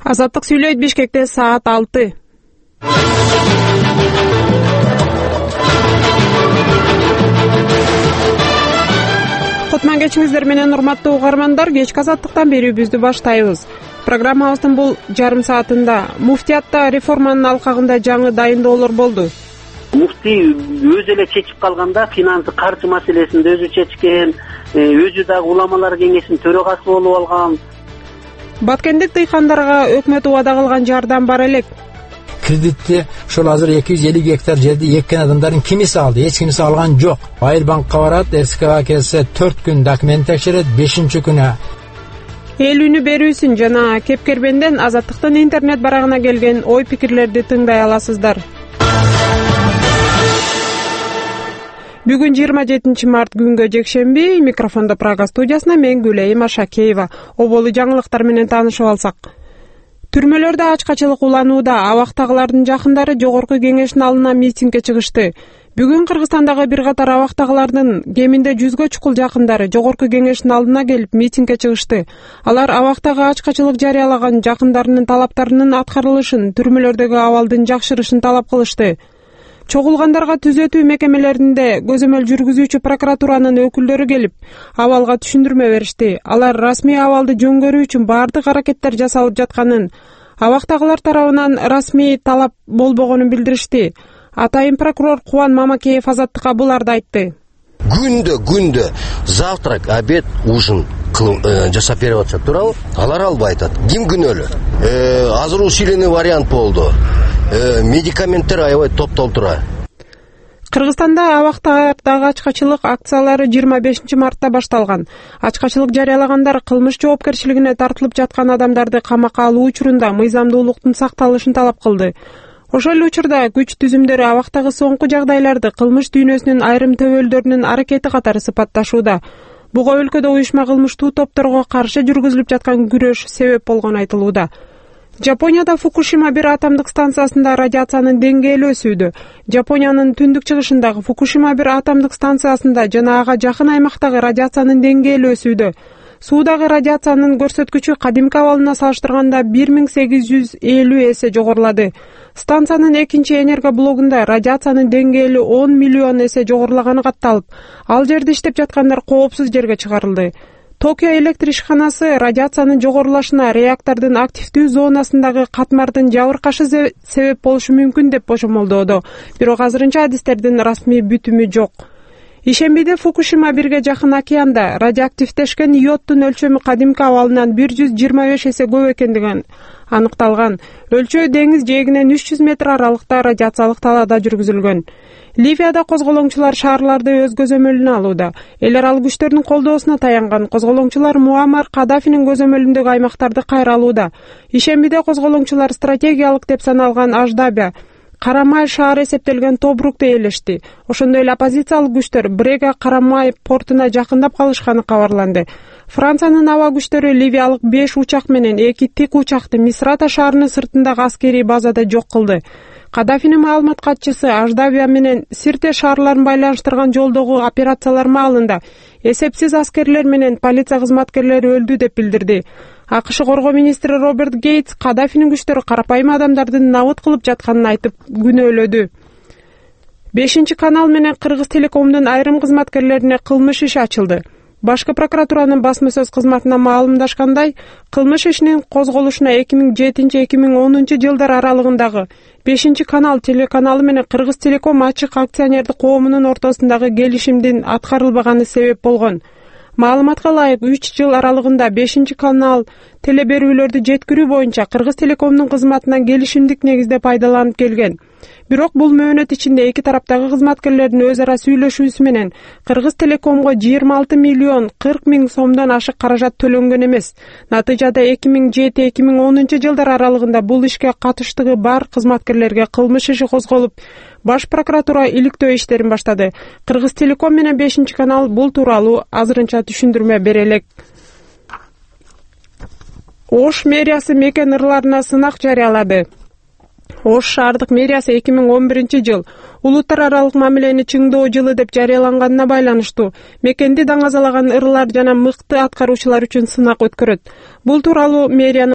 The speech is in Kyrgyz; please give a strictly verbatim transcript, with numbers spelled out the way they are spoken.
Азаттык сүйлөйт. Бишкекте саат алты. Кутман кечиңиздер менен урматтуу угармандар, кечки азаттыктан берүүбүздү баштайбыз. Программабыздын бул жарым саатында муфтиятта реформанын алкагында жаңы дайындоолор болду. Муфтий өзү эле чечип калганда, финансы каржы маселесинде өзү чечкен, өзү дагы уламалар кеңешинин төрагасы болуп алган. Баткендик дыйкандарга өкмөт убада кылган жардам бар элек. Кредитти ошол азыр эки жүз элүү гектар жерди эккен адамдардын кимиси алды? Эч кимиси алган жок. Айыл банкка барат, РСКга келсе төрт күн документ текшерет, бешинчи күнү эл үнү берүүсүн жана кепкербенден Азаттыктын интернет барагына келген ой пикирлерди тыңдай аласыздар. Бүгүн жыйырма жетинчи март күнгө жекшемби. Микрофондо Прага студиясына мен Гүлейим Ашакеева. Оболу жаңылыктар менен таанышып алсак. Түрмөлөрдө ачкачылык уланууда. Абактагылардын жакындары жогорку кеңештин алдына митингге чыгышты. Бүгүн Кыргызстандагы бир катар абактагылардын кеминде жүзгө чукул жакындары жогорку кеңештин алдына келип митингге чыгышты. Алар абактагы ачкачылык жарыялаган жакындарынын талаптарынын аткарылышын, түрмөлөрдөгү абалдын жакшырышын талап кылышты. Чогулгандарга түзөтүү мекемелеринде көзөмөл жүргүзүүчү прокуратуранын өкүлдөрү келип, абалга түшүндүрмө беришти. Алар расмий абалды жөнгөрүү үчүн бардык аракеттер жасалып жатканын, абактагылар тарабынан расмий талап болбогонун билдиришти. Атайын прокурор Кубан Мамакеев Азаттыкка буларды айтты. Күндө күндө завтрак, обед, ужин жасап берип атышат туурабы? Алар албай атат. Ким күнөөлүү? Азыр усиленный вариант болду. Медикаменттер аябай топтолуп турат. Кыргызстанда абактардагы ачкачылык акциялары жыйырма бешинчи мартта башталган. Ачкачылык жарыялагандар кылмыш жоопкерчилигине тартылып жаткан адамдарды камакка алуу учурунда мыйзамдуулуктун сакталышын талап кылды. Ошол учурда күч түзүмдөрү абактагы соңку жагдайларды кылмыш дүйнөсүнүн айрым төбөлдөрүнүн аракети катары сыпатташууда. Буга өлкөдө уюшма кылмыштуу топторго каршы жүргүзүлүп жаткан күрөш себеп болгону айтылууда. Жапонияда Фукушима бир атомдук станциясында радиациянын деңгээли өсүүдө. Жапониянын түндүк чыгышындагы Фукушима бир атомдук станциясында жана ага жакын аймактагы радиациянын деңгээли өсүүдө. Суудагы радиациянын көрсөткүчү кадимки абалына салыштырганда бир миң сегиз жүз элүү эсе жогорулады. Станциянын экинчи энергоблогунда радиациянын деңгээли он миллион эсе жогорулаганы катталып, ал жерде иштеп жаткандар коопсуз жерге чыгарылды. Токио электр ишканасы радиациянын жогорулашына реактордун активдүү зонасындагы катмардын жабыркашы себеп болушу мүмкүн деп бошомолдоодо. Бирок азырынча адистердин расмий бүтүмү жок. Ишембиде Фукушима бирге жакын океанда радиоактивдешкен йодтун өлчөмү кадимки абалынан бир жүз жыйырма беш эсе көп экендиги аныкталган. Өлчөө деңиз жээгинен үч жүз метр аралыкта радиациялык талаада жүргүзүлгөн. Ливияда козголоңчулар шаарларды өз көзөмөлүнө алууда. Эл аралык күчтөрдүн колдоосуна таянган козголоңчулар Муаммар Кадафинин көзөмөлүндөгү аймактарды кайра алууда. Ишембиде козголоңчулар стратегиялык деп саналган Аждабя, Карамай шаары эсептелген Тобрукту ээлешти. Ошондой эле оппозициялык күчтөр Брега Карамай портуна жакындап калышканы кабарланды. Франциянын аба күчтөрү ливиялык беш учак менен эки тик учакты Мисрата шаарынын сыртындагы аскерий базада жок кылды. Кадафинин маалымат катчысы Аждабия менен Сирте шаарларын байланыштырган жолдогу операциялар маалында эсепсиз аскерлер менен полиция кызматкерлери өлдү деп билдирди. АКШ коргоо министри Роберт Гейтс Кадафинин күчтөрү карапайым адамдардын набыт кылып жатканын айтып күнөөлөдү. бешинчи канал менен Кыргыз Телекомдун айрым кызматкерлерине кылмыш иши ачылды. Башкы прокуратуранын басма сөз кызматына маалымдашкандай, кылмыш ишинин козголушуна эки миң жетинчи эки миң онунчу жылдар аралыгындагы бешинчи канал телеканалы менен Кыргыз Телеком ачык акционердик коомунун ортосундагы келишимдин аткарылбаганы себеп болгон. Маалыматка ылайык үч жыл аралыгында бешинчи канал телеберүүлөрдү жеткирүү боюнча Кыргыз Телекомдун кызматынан келишимдик негизде пайдаланып келген. Бирок бул мөөнөт ичинде эки тараптагы кызматкерлердин өз ара сүйлөшүүсү менен Кыргыз Телекомго жыйырма алты миллион кырк миң сомдон ашык каражат төлөнгөн эмес. Натыйжада эки миң жети эки миң онунчу жылдар аралыгында бул ишке катыштыгы бар кызматкерлерге кылмыш иши козголуп, Баш прокуратура иликтөө иштерин баштады. Кыргыз Телеком менен бешинчи канал бул тууралуу азырынча түшүндүрмө бере элек. Ош мэриясы мекен ырларына сынак жарыялады. Ош шаардык мэриясы эки миң он биринчи жыл улуттар аралык мамилени чыңдоо жылы деп жарыяланганына байланыштуу мекенди даңазалаган ырлар жана мыкты аткаруучулар үчүн сынак өткөрөт. Бул тууралуу мэриянын